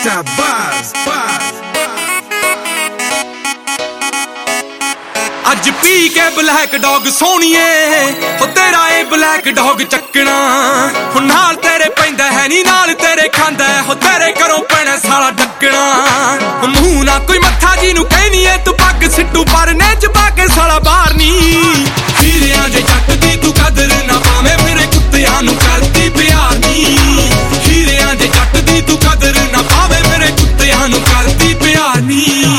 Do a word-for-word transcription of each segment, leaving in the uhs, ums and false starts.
शाबाश अज पी के ब्लैक डॉग सोनिए ओ तेरा ए ब्लैक डॉग चकना हुण नाल तेरे पैंदा है नी नाल तेरे खांदा है हो तेरे घरों पैना साला ढकना मूंह ना कोई मत्था जी नू कहनी है तू पग सिट्टू परने च पाके साला बाहर नी हीरियां दे जट दी तू कदर ना पावे मेरे कुत्तियां नू करदी प्यार नी हीरियां दे जट दी तू कदर ना पावे मेरे कुत्तियां नू करदी प्यार नी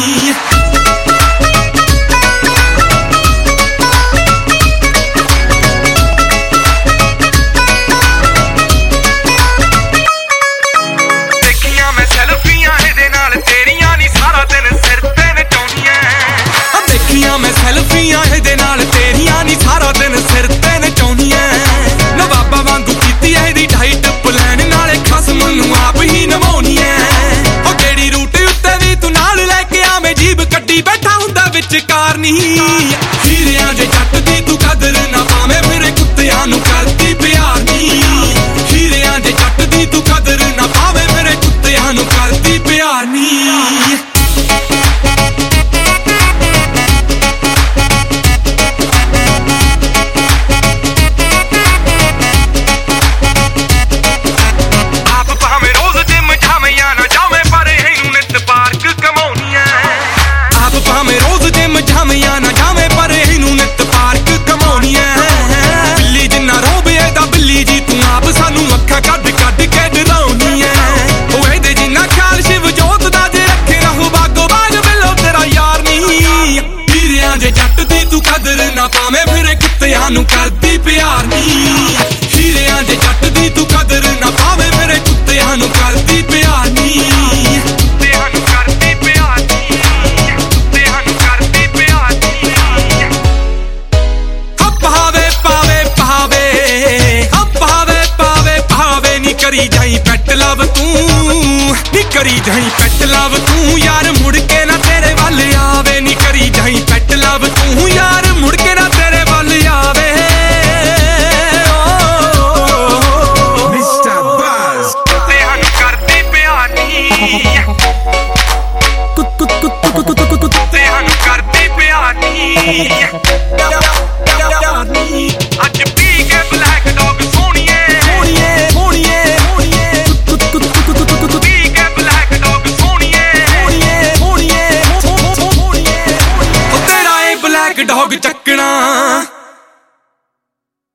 मैं सेल्फियां इहदे नाल तेरियां नी सारा दिन सिर ते नचाउणियां नवाबा वांगू कीती इहदी डाइट प्लान नाले खसम नूं आप ही नवाउणी ऐ ओ जेड़ी रूट उत्ते वी तू नाल लैके आवें जीब कड्डी बैठा हुंदा विचकार नी हीरियां दे जट दी तू कदर ना पावें मेरे कुत्तियां नूं करदी प्यार नी हीरियां दे जट दी तू कदर ना पावें मेरे कुत्तियां नूं करदी प्यार नी पावे मेरे कुत्तियां नूं करदी प्यार नी हीरियां दे जट दी तू कदर ना पावे मेरे कुत्तियां नूं करदी प्यार नी कुत्तियां नूं करदी प्यार नी कुत्तियां नूं करदी प्यार नी हो पावे पावे पावे हो पावे पावे पावे नी करी जाई पेट लव तू नी करी जाई पेट लव तू यार मुड़ के ना तेरे वल आवे नी करी जाई पेट लव तू यार मुड़ के